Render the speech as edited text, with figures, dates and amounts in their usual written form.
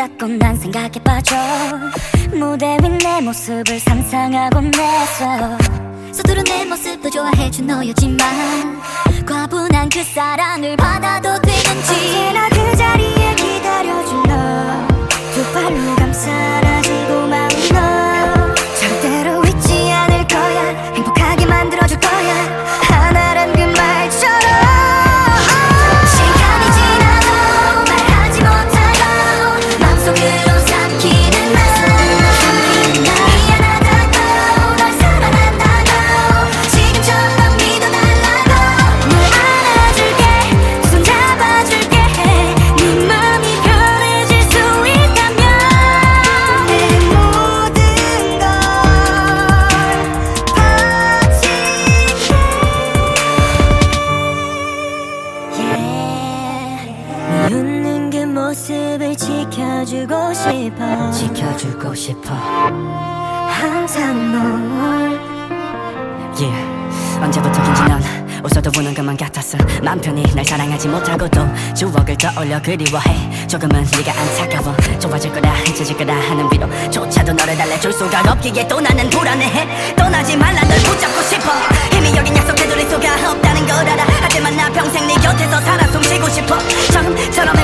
닫고 난 생각에 빠져 무대 위 내 모습을 상상하곤 했어. 서투른 내 모습도 좋아해준 너였지만 과분한 그 사랑을 받아도 되는지 언제나 그 자리에 기다려준 너 두 팔로 감싸 안아주고 마음 너 절대로 잊지 않을 거야. 행복하게 만들어줄 거야. 하나란 그 말처럼 시간이 지나도 말하지 못하고 마음속으로 삼키는 나 미안하다고 널 사랑한다고 지금처럼 믿어달라고 널 안아줄게 손 잡아줄게 네 맘이 편해질 수 있다면 내 모든 걸 바칠게. 네 웃는 그 모습을 지켜주고 싶어. 지켜주고 싶어. 항상 널 언제부터인지 넌 웃어도 우는 것만 같았어. 맘 편히 날 사랑하지 못하고도 추억을 떠올려 그리워해. 조금은 네가 안타까워. 좋아질 거라 잊혀질 거라 하는 위로조차도 너를 달래줄 수가 없기에 또 나는 불안해해. 떠나지 말라 널 붙잡고 싶어. 힘이 여긴 약속 되돌릴 수가 없다는 걸 알아. 하지만 나 평생 네 곁에서 살아 숨쉬고 싶어. 처음처럼